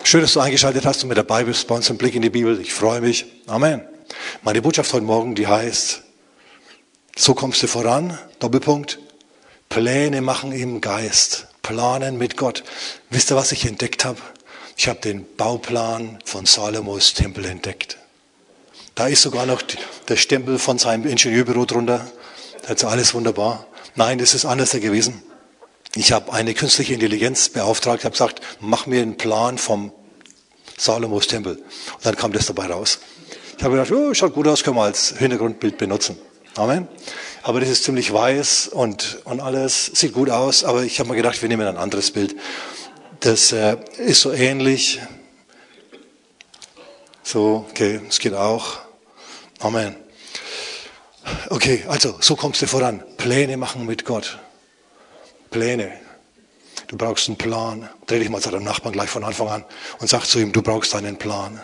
Schön, dass du eingeschaltet hast und mit dabei bist bei uns im Blick in die Bibel. Ich freue mich. Amen. Meine Botschaft heute Morgen, die heißt, so kommst du voran, Doppelpunkt, Pläne machen im Geist, planen mit Gott. Wisst ihr, was ich entdeckt habe? Ich habe den Bauplan von Salomos Tempel entdeckt. Da ist sogar noch der Stempel von seinem Ingenieurbüro drunter. Das ist alles wunderbar. Nein, das ist anders gewesen. Ich habe eine künstliche Intelligenz beauftragt, habe gesagt, mach mir einen Plan vom Salomos Tempel. Und dann kam das dabei raus. Ich habe gedacht, oh, schaut gut aus, können wir als Hintergrundbild benutzen. Amen. Aber das ist ziemlich weiß und alles sieht gut aus. Aber ich habe mir gedacht, wir nehmen ein anderes Bild. Das ist so ähnlich. So, okay, es geht auch. Amen. Okay, also, so kommst du voran. Pläne machen mit Gott. Pläne. Du brauchst einen Plan. Dreh dich mal zu deinem Nachbarn gleich von Anfang an und sag zu ihm, du brauchst einen Plan.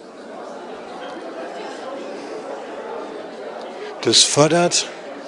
Das fördert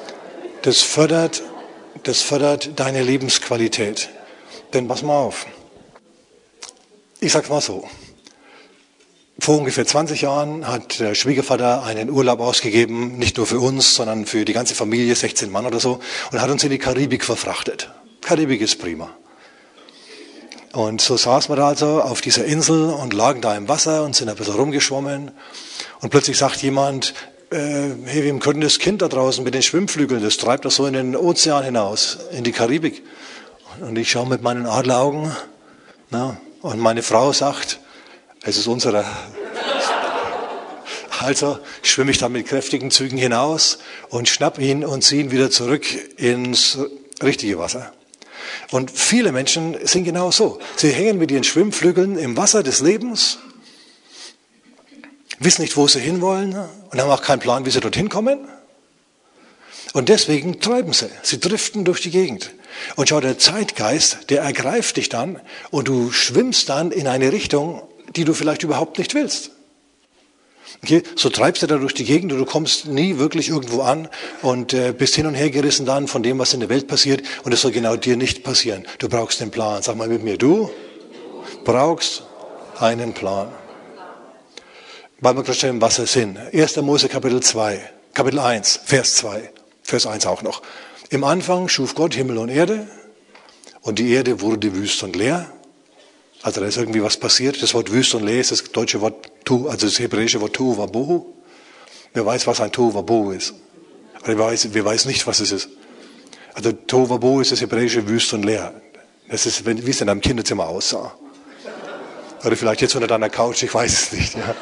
deine Lebensqualität. Denn pass mal auf. Ich sag's mal so. Vor ungefähr 20 Jahren hat der Schwiegervater einen Urlaub ausgegeben, nicht nur für uns, sondern für die ganze Familie, 16 Mann oder so, und hat uns in die Karibik verfrachtet. Karibik ist prima. Und so saßen wir da also auf dieser Insel und lagen da im Wasser und sind ein bisschen rumgeschwommen. Und plötzlich sagt jemand, hey, wem könnte das Kind da draußen mit den Schwimmflügeln, das treibt das so in den Ozean hinaus, in die Karibik. Und ich schaue mit meinen Adleraugen, und meine Frau sagt, es ist unserer. Also schwimme ich da mit kräftigen Zügen hinaus und schnapp ihn und ziehe ihn wieder zurück ins richtige Wasser. Und viele Menschen sind genau so. Sie hängen mit ihren Schwimmflügeln im Wasser des Lebens, wissen nicht, wo sie hinwollen und haben auch keinen Plan, wie sie dorthin kommen. Und deswegen treiben sie. Sie driften durch die Gegend. Und schau, der Zeitgeist, der ergreift dich dann und du schwimmst dann in eine Richtung, die du vielleicht überhaupt nicht willst. Okay, so treibst du da durch die Gegend und du kommst nie wirklich irgendwo an und bist hin und her gerissen dann von dem, was in der Welt passiert, und das soll genau dir nicht passieren. Du brauchst einen Plan. Sag mal mit mir, du brauchst einen Plan. Weil wir gerade schon im Wasser sind. 1. Mose Kapitel 1, Vers 2, Vers 1 auch noch. Im Anfang schuf Gott Himmel und Erde und die Erde wurde wüst und leer. Also da ist irgendwie was passiert. Das Wort wüst und leer ist das deutsche Wort also das hebräische Wort Tohu Wabohu. Wer weiß, was ein Tohu Wabohu ist? Oder wer weiß nicht, was es ist? Also Tohu Wabohu ist das hebräische wüst und leer. Das ist, wie es in deinem Kinderzimmer aussah. Oder vielleicht jetzt unter deiner Couch, ich weiß es nicht. Ja.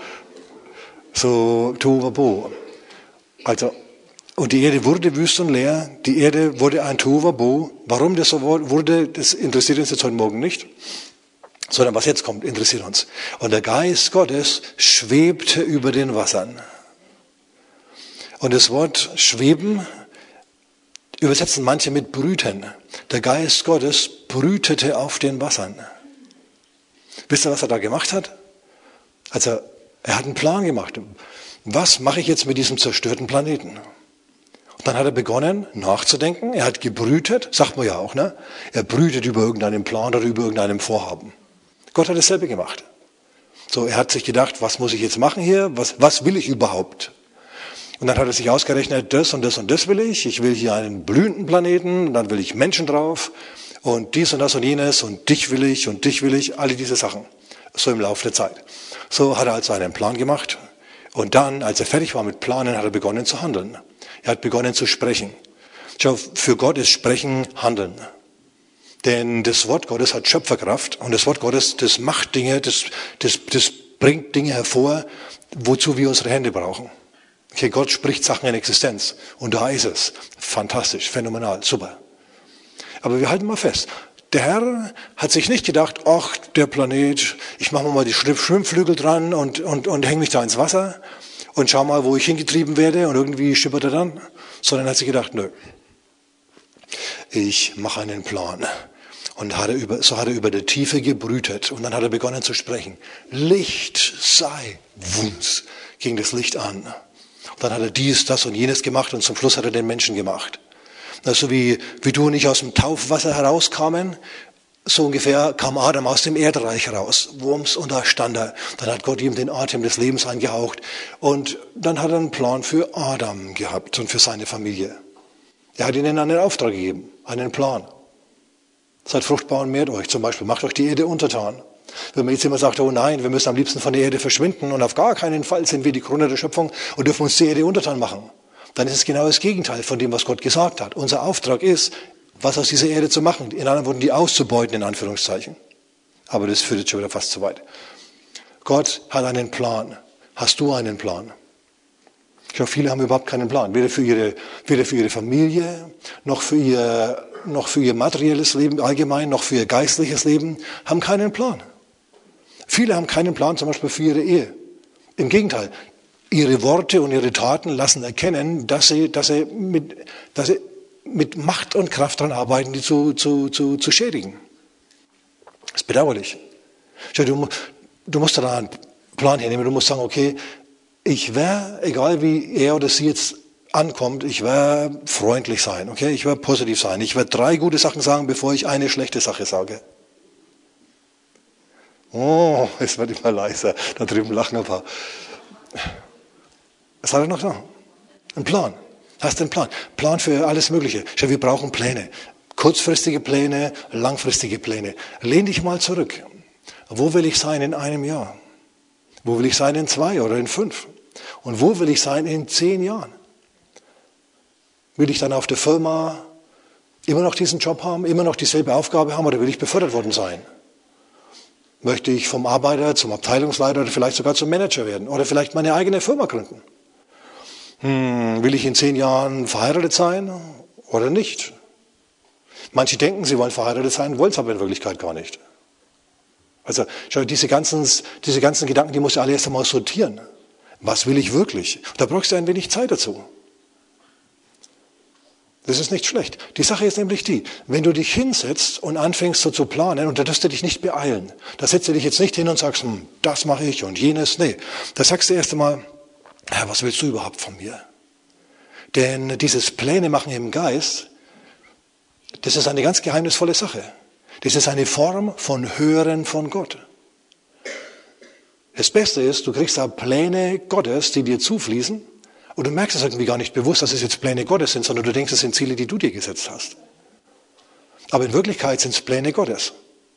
So Tohu Wabohu. Also, und die Erde wurde wüst und leer. Die Erde wurde ein Tohu Wabohu. Warum das so wurde, das interessiert uns jetzt heute Morgen nicht. Sondern was jetzt kommt, interessiert uns. Und der Geist Gottes schwebte über den Wassern. Und das Wort schweben übersetzen manche mit brüten. Der Geist Gottes brütete auf den Wassern. Wisst ihr, was er da gemacht hat? Also, er hat einen Plan gemacht. Was mache ich jetzt mit diesem zerstörten Planeten? Und dann hat er begonnen nachzudenken. Er hat gebrütet, sagt man ja auch, ne? Er brütet über irgendeinen Plan oder über irgendeinem Vorhaben. Gott hat dasselbe gemacht. So, er hat sich gedacht, was muss ich jetzt machen hier? Was will ich überhaupt? Und dann hat er sich ausgerechnet, das und das und das will ich. Ich will hier einen blühenden Planeten, und dann will ich Menschen drauf und dies und das und jenes und dich will ich, alle diese Sachen. So im Laufe der Zeit. So hat er also einen Plan gemacht. Und dann, als er fertig war mit Planen, hat er begonnen zu handeln. Er hat begonnen zu sprechen. Schau, für Gott ist Sprechen Handeln. Denn das Wort Gottes hat Schöpferkraft und das Wort Gottes, das macht Dinge, das bringt Dinge hervor, wozu wir unsere Hände brauchen. Okay, Gott spricht Sachen in Existenz und da ist es. Fantastisch, phänomenal, super. Aber wir halten mal fest, der Herr hat sich nicht gedacht, ach, der Planet, ich mache mal die Schwimmflügel dran und hänge mich da ins Wasser und schau mal, wo ich hingetrieben werde und irgendwie schippert er dann. Sondern hat sich gedacht, nö, ich mache einen Plan. Und so hat er über der Tiefe gebrütet. Und dann hat er begonnen zu sprechen. Licht sei, wumms, ging das Licht an. Und dann hat er dies, das und jenes gemacht und zum Schluss hat er den Menschen gemacht. Also wie du und ich aus dem Taufwasser herauskamen, so ungefähr kam Adam aus dem Erdreich raus. Wumms, und da stand er. Dann hat Gott ihm den Atem des Lebens eingehaucht. Und dann hat er einen Plan für Adam gehabt und für seine Familie. Er hat ihnen einen Auftrag gegeben, einen Plan. Seid fruchtbar und mehrt euch zum Beispiel. Macht euch die Erde untertan. Wenn man jetzt immer sagt, oh nein, wir müssen am liebsten von der Erde verschwinden und auf gar keinen Fall sind wir die Krone der Schöpfung und dürfen uns die Erde untertan machen, dann ist es genau das Gegenteil von dem, was Gott gesagt hat. Unser Auftrag ist, was aus dieser Erde zu machen. In anderen Worten, die auszubeuten, in Anführungszeichen. Aber das führt jetzt schon wieder fast zu weit. Gott hat einen Plan. Hast du einen Plan? Ich glaube, viele haben überhaupt keinen Plan. Weder für ihre Familie, noch für ihr materielles Leben allgemein, noch für ihr geistliches Leben, haben keinen Plan. Viele haben keinen Plan, zum Beispiel für ihre Ehe. Im Gegenteil, ihre Worte und ihre Taten lassen erkennen, dass sie mit Macht und Kraft daran arbeiten, die zu schädigen. Das ist bedauerlich. Du musst da einen Plan hernehmen. Du musst sagen, okay, ich werde, egal wie er oder sie jetzt ankommt, ich werde freundlich sein, okay? Ich werde positiv sein. Ich werde 3 gute Sachen sagen, bevor ich eine schlechte Sache sage. Oh, es wird immer leiser. Da drüben lachen ein paar. Was hat er noch da? Ein Plan. Hast du einen Plan? Plan für alles Mögliche. Schau, wir brauchen Pläne. Kurzfristige Pläne, langfristige Pläne. Lehn dich mal zurück. Wo will ich sein in einem Jahr? Wo will ich sein in 2 oder in 5? Und wo will ich sein in 10 Jahren? Will ich dann auf der Firma immer noch diesen Job haben, immer noch dieselbe Aufgabe haben oder will ich befördert worden sein? Möchte ich vom Arbeiter zum Abteilungsleiter oder vielleicht sogar zum Manager werden oder vielleicht meine eigene Firma gründen? Will ich in 10 Jahren verheiratet sein oder nicht? Manche denken, sie wollen verheiratet sein, wollen es aber in Wirklichkeit gar nicht. Also schau, diese ganzen Gedanken, die musst du alle erst einmal sortieren. Was will ich wirklich? Da brauchst du ein wenig Zeit dazu. Das ist nicht schlecht. Die Sache ist nämlich die, wenn du dich hinsetzt und anfängst so zu planen, und da darfst du dich nicht beeilen. Da setzt du dich jetzt nicht hin und sagst, das mache ich und jenes. Nee, da sagst du erst einmal, was willst du überhaupt von mir? Denn dieses Pläne machen im Geist, das ist eine ganz geheimnisvolle Sache. Das ist eine Form von Hören von Gott. Das Beste ist, du kriegst da Pläne Gottes, die dir zufließen, und du merkst es irgendwie gar nicht bewusst, dass es jetzt Pläne Gottes sind, sondern du denkst, es sind Ziele, die du dir gesetzt hast. Aber in Wirklichkeit sind es Pläne Gottes.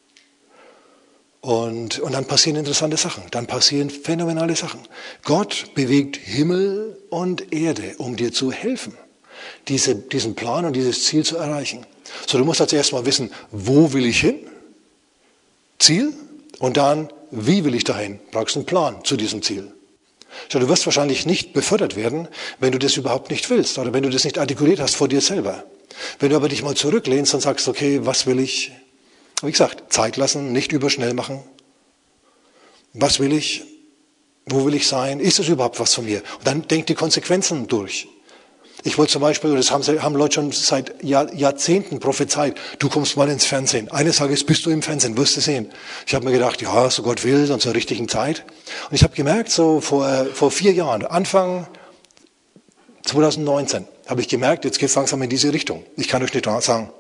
Und dann passieren interessante Sachen, dann passieren phänomenale Sachen. Gott bewegt Himmel und Erde, um dir zu helfen, diesen Plan und dieses Ziel zu erreichen. So, du musst als erstes mal wissen, wo will ich hin? Ziel. Und dann, wie will ich dahin? Brauchst einen Plan zu diesem Ziel. So, du wirst wahrscheinlich nicht befördert werden, wenn du das überhaupt nicht willst oder wenn du das nicht artikuliert hast vor dir selber. Wenn du aber dich mal zurücklehnst und sagst, okay, was will ich? Wie gesagt, Zeit lassen, nicht überschnell machen. Was will ich? Wo will ich sein? Ist es überhaupt was von mir? Und dann denk die Konsequenzen durch. Ich wollte zum Beispiel, das haben Leute schon seit Jahrzehnten prophezeit, du kommst mal ins Fernsehen. Eines Tages bist du im Fernsehen, wirst du sehen. Ich habe mir gedacht, ja, so Gott will und zur richtigen Zeit. Und ich habe gemerkt, so vor 4 Jahren, Anfang 2019, habe ich gemerkt, jetzt geht es langsam in diese Richtung. Ich kann euch nicht sagen,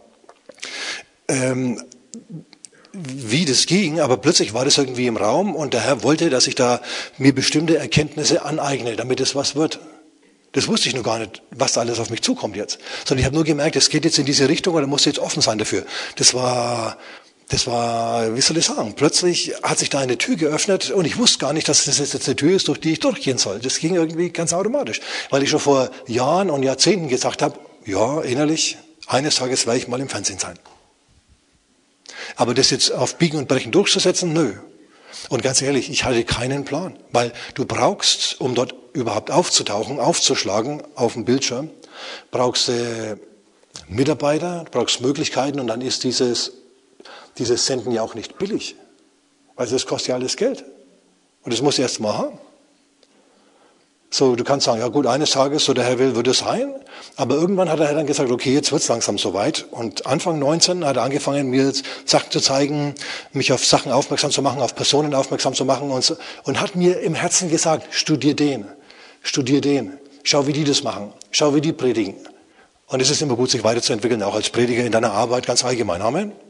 wie das ging, aber plötzlich war das irgendwie im Raum und der Herr wollte, dass ich da mir bestimmte Erkenntnisse aneigne, damit es was wird. Das wusste ich nur gar nicht, was da alles auf mich zukommt jetzt. Sondern ich habe nur gemerkt, es geht jetzt in diese Richtung und da musst du jetzt offen sein dafür. Das war, wie soll ich sagen, plötzlich hat sich da eine Tür geöffnet und ich wusste gar nicht, dass das jetzt eine Tür ist, durch die ich durchgehen soll. Das ging irgendwie ganz automatisch. Weil ich schon vor Jahren und Jahrzehnten gesagt habe, ja, innerlich, eines Tages werde ich mal im Fernsehen sein. Aber das jetzt auf Biegen und Brechen durchzusetzen, nö. Und ganz ehrlich, ich hatte keinen Plan, weil du brauchst, um dort überhaupt aufzutauchen, aufzuschlagen auf dem Bildschirm, brauchst du Mitarbeiter, brauchst Möglichkeiten und dann ist dieses Senden ja auch nicht billig. Also das kostet ja alles Geld. Und das musst du erst mal haben. So, du kannst sagen, ja gut, eines Tages, so der Herr will, wird es sein. Aber irgendwann hat er dann gesagt, okay, jetzt wird's langsam soweit. Und Anfang 19 hat er angefangen, mir jetzt Sachen zu zeigen, mich auf Sachen aufmerksam zu machen, auf Personen aufmerksam zu machen und hat mir im Herzen gesagt, studier den, schau, wie die das machen, schau, wie die predigen. Und es ist immer gut, sich weiterzuentwickeln, auch als Prediger in deiner Arbeit ganz allgemein. Amen.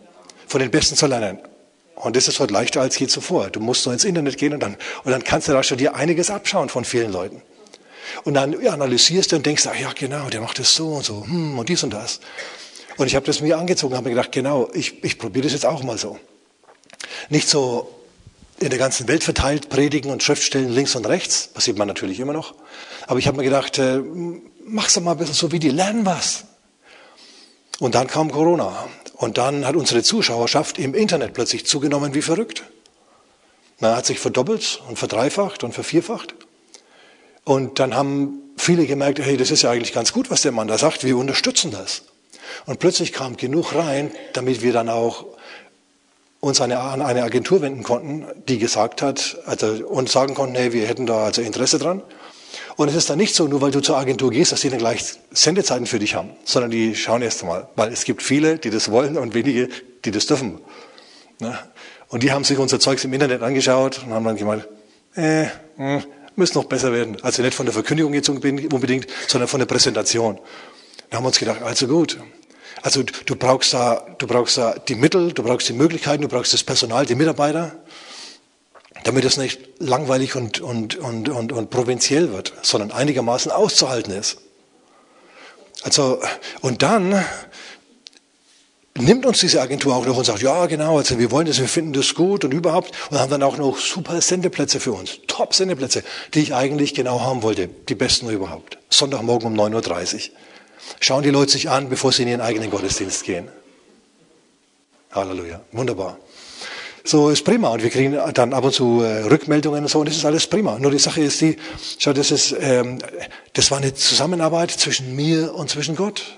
von den Besten zu lernen. Und das ist heute leichter als je zuvor. Du musst nur ins Internet gehen und dann kannst du da schon dir einiges abschauen von vielen Leuten. Und dann analysierst du und denkst, ach ja genau, der macht das so und so, und dies und das. Und ich habe das mir angezogen, habe mir gedacht, genau, ich probiere das jetzt auch mal so. Nicht so in der ganzen Welt verteilt predigen und Schriftstellen links und rechts, passiert man natürlich immer noch. Aber ich habe mir gedacht, mach's doch mal ein bisschen so wie die, lernen was. Und dann kam Corona. Und dann hat unsere Zuschauerschaft im Internet plötzlich zugenommen wie verrückt. Man hat sich verdoppelt und verdreifacht und vervierfacht. Und dann haben viele gemerkt, hey, das ist ja eigentlich ganz gut, was der Mann da sagt, wir unterstützen das. Und plötzlich kam genug rein, damit wir dann auch uns an eine Agentur wenden konnten, die gesagt hat, also uns sagen konnten, hey, wir hätten da also Interesse dran. Und es ist dann nicht so, nur weil du zur Agentur gehst, dass die dann gleich Sendezeiten für dich haben, sondern die schauen erst einmal, weil es gibt viele, die das wollen und wenige, die das dürfen. Und die haben sich unser Zeugs im Internet angeschaut und haben dann gemeint, müssen noch besser werden. Also nicht von der Verkündigung jetzt unbedingt, sondern von der Präsentation. Da haben wir uns gedacht, also gut. Also du brauchst da die Mittel, du brauchst die Möglichkeiten, du brauchst das Personal, die Mitarbeiter, damit es nicht langweilig und provinziell wird, sondern einigermaßen auszuhalten ist. Also, und dann nimmt uns diese Agentur auch noch und sagt, ja genau, also wir wollen das, wir finden das gut und überhaupt, und haben dann auch noch super Sendeplätze für uns, Top-Sendeplätze, die ich eigentlich genau haben wollte, die besten überhaupt. Sonntagmorgen um 9:30 Uhr. Schauen die Leute sich an, bevor sie in ihren eigenen Gottesdienst gehen. Halleluja, wunderbar. So ist prima und wir kriegen dann ab und zu Rückmeldungen und so und das ist alles prima. Nur die Sache ist die, schau, das war eine Zusammenarbeit zwischen mir und zwischen Gott.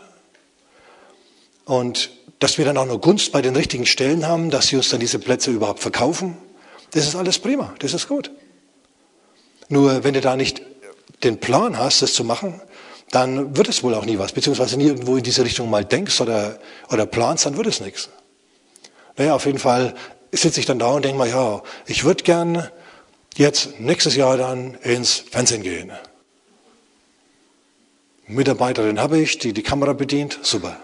Und dass wir dann auch noch Gunst bei den richtigen Stellen haben, dass sie uns dann diese Plätze überhaupt verkaufen, das ist alles prima, das ist gut. Nur wenn du da nicht den Plan hast, das zu machen, dann wird es wohl auch nie was, beziehungsweise nie irgendwo in diese Richtung mal denkst oder planst, dann wird es nichts. Naja, auf jeden Fall sitze ich dann da und denke mal, ja, ich würde gern jetzt nächstes Jahr dann ins Fernsehen gehen. Mitarbeiterin habe ich, die die Kamera bedient, super.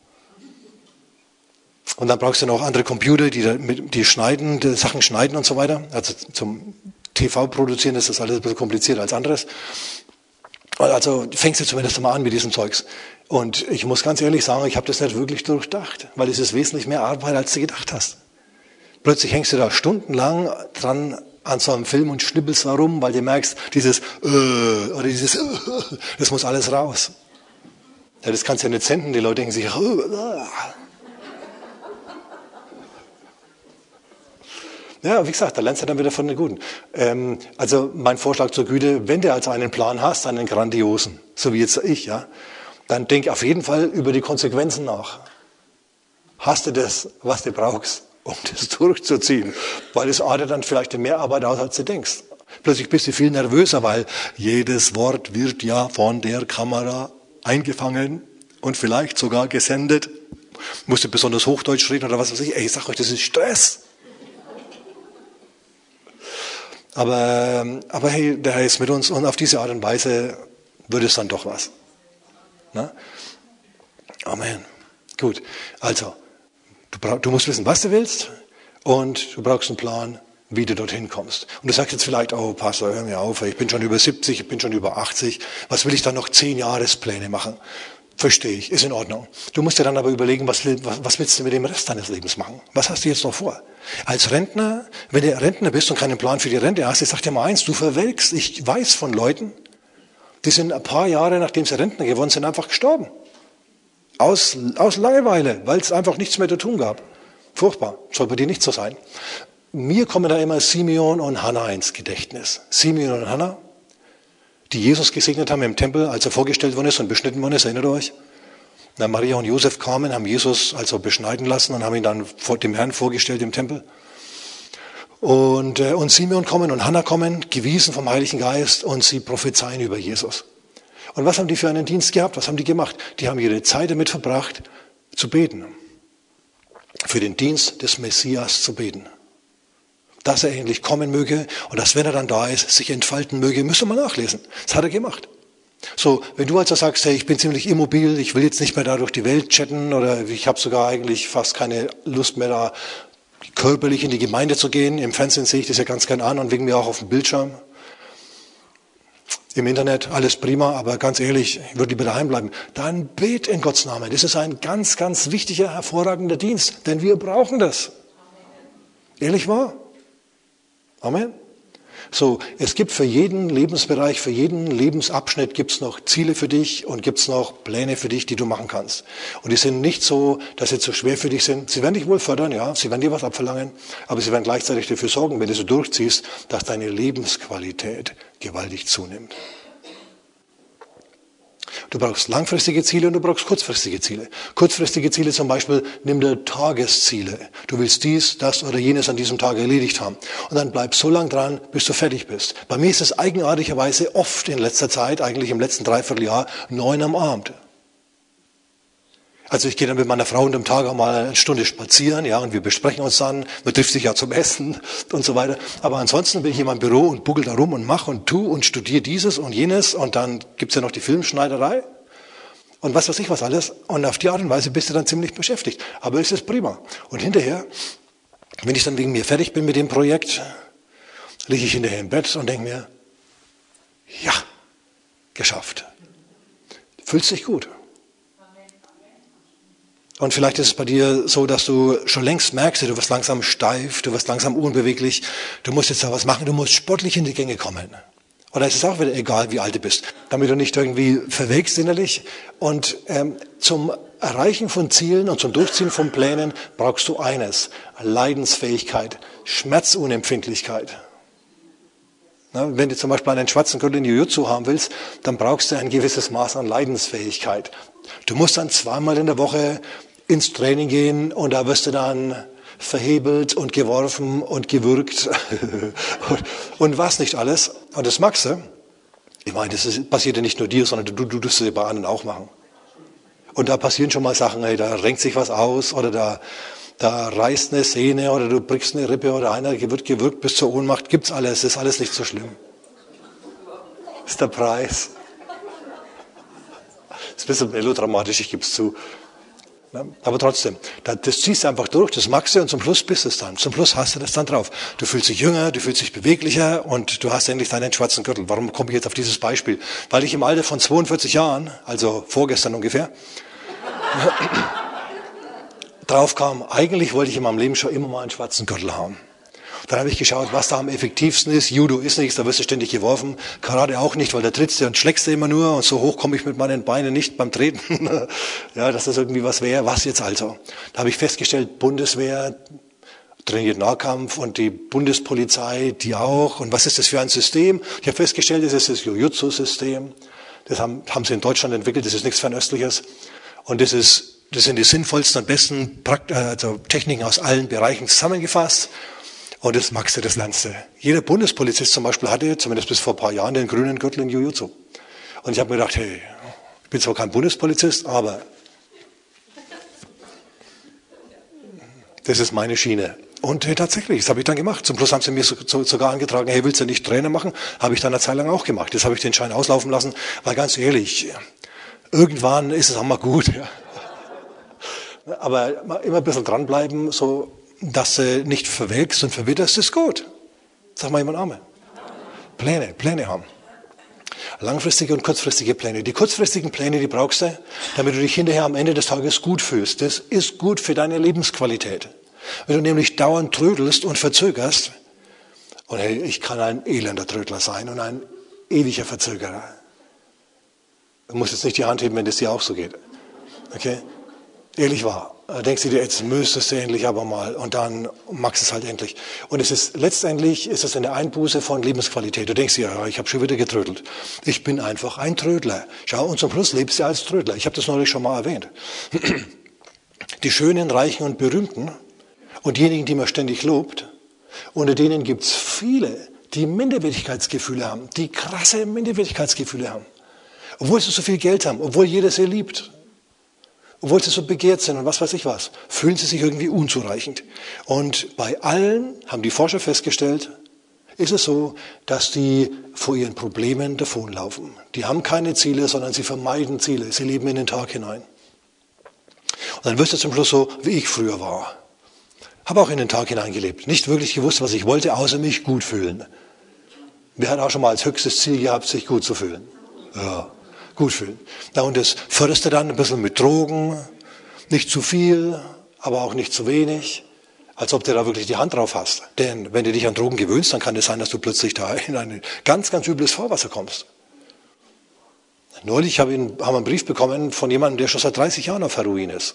Und dann brauchst du noch andere Computer, die schneiden, die Sachen schneiden und so weiter. Also zum TV produzieren ist das alles ein bisschen komplizierter als anderes. Also fängst du zumindest mal an mit diesem Zeugs. Und ich muss ganz ehrlich sagen, ich habe das nicht wirklich durchdacht, weil es ist wesentlich mehr Arbeit, als du gedacht hast. Plötzlich hängst du da stundenlang dran an so einem Film und schnippelst da rum, weil du merkst, dieses oder dieses das muss alles raus. Ja, das kannst du ja nicht senden, die Leute denken sich, Ja, wie gesagt, da lernst du dann wieder von den Guten. Also mein Vorschlag zur Güte, wenn du also einen Plan hast, einen grandiosen, so wie jetzt ich, ja, dann denk auf jeden Fall über die Konsequenzen nach. Hast du das, was du brauchst, um das durchzuziehen? Weil es artet dann vielleicht mehr Arbeit aus, als du denkst. Plötzlich bist du viel nervöser, weil jedes Wort wird ja von der Kamera eingefangen und vielleicht sogar gesendet. Musst du besonders Hochdeutsch reden oder was weiß ich. Ey, ich sag euch, das ist Stress. Aber hey, der Herr ist mit uns und auf diese Art und Weise wird es dann doch was. Na? Amen. Gut, also, du musst wissen, was du willst und du brauchst einen Plan, wie du dorthin kommst. Und du sagst jetzt vielleicht, oh Pastor, hör mir auf, ich bin schon über 70, ich bin schon über 80, was will ich dann noch 10 Jahrespläne machen? Verstehe ich, ist in Ordnung. Du musst dir dann aber überlegen, was willst du mit dem Rest deines Lebens machen? Was hast du jetzt noch vor? Als Rentner, wenn du Rentner bist und keinen Plan für die Rente hast, ich sag dir mal eins, du verwelkst. Ich weiß von Leuten, die sind ein paar Jahre, nachdem sie Rentner geworden sind, einfach gestorben. Aus Langeweile, weil es einfach nichts mehr zu tun gab. Furchtbar, soll bei dir nicht so sein. Mir kommen da immer Simeon und Hannah ins Gedächtnis. Simeon und Hannah, die Jesus gesegnet haben im Tempel, als er vorgestellt worden ist und beschnitten worden ist, erinnert ihr euch? Na, Maria und Josef kamen, haben Jesus also beschneiden lassen und haben ihn dann vor dem Herrn vorgestellt im Tempel. Und Simeon kommen und Hannah kommen, gewiesen vom Heiligen Geist, und sie prophezeien über Jesus. Und was haben die für einen Dienst gehabt? Was haben die gemacht? Die haben ihre Zeit damit verbracht, zu beten. Für den Dienst des Messias zu beten. Dass er endlich kommen möge und dass, wenn er dann da ist, sich entfalten möge, müsst ihr mal nachlesen. Das hat er gemacht. So, wenn du also sagst, hey, ich bin ziemlich immobil, ich will jetzt nicht mehr da durch die Welt chatten oder ich habe sogar eigentlich fast keine Lust mehr da körperlich in die Gemeinde zu gehen. Im Fernsehen sehe ich das ja ganz gern an und wegen mir auch auf dem Bildschirm. Im Internet, alles prima, aber ganz ehrlich, ich würde lieber daheim bleiben. Dann bet in Gottes Namen. Das ist ein ganz, ganz wichtiger, hervorragender Dienst, denn wir brauchen das. Ehrlich wahr? Amen. So, es gibt für jeden Lebensbereich, für jeden Lebensabschnitt gibt's noch Ziele für dich und gibt's noch Pläne für dich, die du machen kannst. Und die sind nicht so, dass sie zu schwer für dich sind. Sie werden dich wohl fördern, ja, sie werden dir was abverlangen, aber sie werden gleichzeitig dafür sorgen, wenn du so durchziehst, dass deine Lebensqualität gewaltig zunimmt. Du brauchst langfristige Ziele und du brauchst kurzfristige Ziele. Kurzfristige Ziele zum Beispiel, nimm dir Tagesziele. Du willst dies, das oder jenes an diesem Tag erledigt haben. Und dann bleib so lang dran, bis du fertig bist. Bei mir ist es eigenartigerweise oft in letzter Zeit, eigentlich im letzten Dreivierteljahr, 9 am Abend. Also ich gehe dann mit meiner Frau unterm Tag auch mal eine Stunde spazieren, ja, und wir besprechen uns dann, man trifft sich ja zum Essen und so weiter. Aber ansonsten bin ich in meinem Büro und buckel da rum und mache und tu und studiere dieses und jenes und dann gibt's ja noch die Filmschneiderei und was weiß ich was alles. Und auf die Art und Weise bist du dann ziemlich beschäftigt. Aber es ist prima. Und hinterher, wenn ich dann wegen mir fertig bin mit dem Projekt, liege ich hinterher im Bett und denke mir, ja, geschafft. Fühlst dich gut. Und vielleicht ist es bei dir so, dass du schon längst merkst, du wirst langsam steif, du wirst langsam unbeweglich, du musst jetzt da was machen, du musst sportlich in die Gänge kommen. Oder es ist auch wieder egal, wie alt du bist, damit du nicht irgendwie verwelkst innerlich. Und zum Erreichen von Zielen und zum Durchziehen von Plänen brauchst du eines, Leidensfähigkeit, Schmerzunempfindlichkeit. Na, wenn du zum Beispiel einen schwarzen Gürtel in Jiu-Jitsu haben willst, dann brauchst du ein gewisses Maß an Leidensfähigkeit. Du musst dann 2-mal in der Woche ins Training gehen und da wirst du dann verhebelt und geworfen und gewürgt und was nicht alles. Und das magst du. Ich meine, passiert ja nicht nur dir, sondern du tust es bei anderen auch machen. Und da passieren schon mal Sachen, hey, da renkt sich was aus oder da reißt eine Sehne oder du brichst eine Rippe oder einer wird gewürgt bis zur Ohnmacht. Gibt's alles, ist alles nicht so schlimm. Das ist der Preis. Das ist ein bisschen melodramatisch, ich gebe es zu. Aber trotzdem, das ziehst du einfach durch, das magst du und zum Schluss bist du es dann. Zum Schluss hast du das dann drauf. Du fühlst dich jünger, du fühlst dich beweglicher und du hast endlich deinen schwarzen Gürtel. Warum komme ich jetzt auf dieses Beispiel? Weil ich im Alter von 42 Jahren, also vorgestern ungefähr, drauf kam, eigentlich wollte ich in meinem Leben schon immer mal einen schwarzen Gürtel haben. Dann habe ich geschaut, was da am effektivsten ist. Judo ist nichts, da wirst du ständig geworfen. Karate auch nicht, weil da trittst du und schlägst du immer nur. Und so hoch komme ich mit meinen Beinen nicht beim Treten. Ja, dass das irgendwie was wäre. Was jetzt also? Da habe ich festgestellt, Bundeswehr trainiert Nahkampf und die Bundespolizei, die auch. Und was ist das für ein System? Ich habe festgestellt, das ist das Jiu-Jitsu-System. Das haben sie in Deutschland entwickelt, das ist nichts Fernöstliches. Und das sind die sinnvollsten und besten Techniken aus allen Bereichen zusammengefasst. Und das magst du, das lernst du. Jeder Bundespolizist zum Beispiel hatte, zumindest bis vor ein paar Jahren, den grünen Gürtel in Jiu-Jitsu. Und ich habe mir gedacht, hey, ich bin zwar kein Bundespolizist, aber das ist meine Schiene. Und tatsächlich, das habe ich dann gemacht. Zum Schluss haben sie mir sogar angetragen, hey, willst du nicht Trainer machen? Habe ich dann eine Zeit lang auch gemacht. Jetzt habe ich den Schein auslaufen lassen, weil ganz ehrlich, irgendwann ist es auch mal gut. Ja. Aber immer ein bisschen dranbleiben, so dass du nicht verwelkst und verwitterst, ist gut. Sag mal jemand Amen. Pläne haben. Langfristige und kurzfristige Pläne. Die kurzfristigen Pläne, die brauchst du, damit du dich hinterher am Ende des Tages gut fühlst. Das ist gut für deine Lebensqualität. Wenn du nämlich dauernd trödelst und verzögerst, und hey, ich kann ein elender Trödler sein und ein ewiger Verzögerer. Du musst jetzt nicht die Hand heben, wenn das dir auch so geht. Okay? Ehrlich wahr. Da denkst du dir, jetzt müsstest du endlich aber mal und dann magst du es halt endlich. Und letztendlich ist es eine Einbuße von Lebensqualität. Du denkst dir, ja, ich habe schon wieder getrödelt. Ich bin einfach ein Trödler. Schau, und zum Schluss lebst du als Trödler. Ich habe das neulich schon mal erwähnt. Die Schönen, Reichen und Berühmten und diejenigen, die man ständig lobt, unter denen gibt es viele, die Minderwertigkeitsgefühle haben, die krasse Minderwertigkeitsgefühle haben. Obwohl sie so viel Geld haben, obwohl jeder sie liebt. Obwohl sie so begehrt sind und was weiß ich was, fühlen sie sich irgendwie unzureichend. Und bei allen haben die Forscher festgestellt, ist es so, dass die vor ihren Problemen davonlaufen. Die haben keine Ziele, sondern sie vermeiden Ziele. Sie leben in den Tag hinein. Und dann wirst du zum Schluss so, wie ich früher war. Habe auch in den Tag hineingelebt. Nicht wirklich gewusst, was ich wollte, außer mich gut fühlen. Wer hat auch schon mal als höchstes Ziel gehabt, sich gut zu fühlen? Ja, gut fühlen. Na, und das förderst du dann ein bisschen mit Drogen. Nicht zu viel, aber auch nicht zu wenig. Als ob du da wirklich die Hand drauf hast. Denn wenn du dich an Drogen gewöhnst, dann kann es sein, dass du plötzlich da in ein ganz, ganz übles Fahrwasser kommst. Neulich haben wir einen Brief bekommen von jemandem, der schon seit 30 Jahren auf Heroin ist.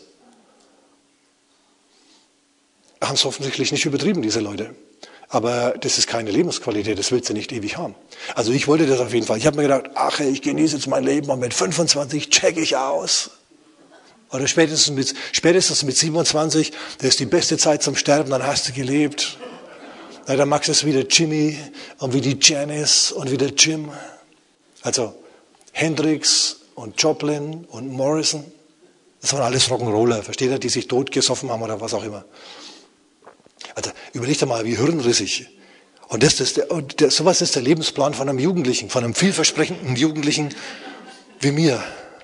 Haben es offensichtlich nicht übertrieben, diese Leute. Aber das ist keine Lebensqualität, das willst du nicht ewig haben. Also ich wollte das auf jeden Fall. Ich habe mir gedacht, ach, ich genieße jetzt mein Leben und mit 25 check ich aus. Oder spätestens mit 27, das ist die beste Zeit zum Sterben, dann hast du gelebt. Na, dann magst du es wie der Jimmy und wie die Janice und wie der Jim. Also Hendrix und Joplin und Morrison. Das waren alles Rock'n'Roller, versteht ihr, die sich totgesoffen haben oder was auch immer. Also überleg dir mal, wie hirnrissig. Und sowas ist der Lebensplan von einem Jugendlichen, von einem vielversprechenden Jugendlichen wie mir.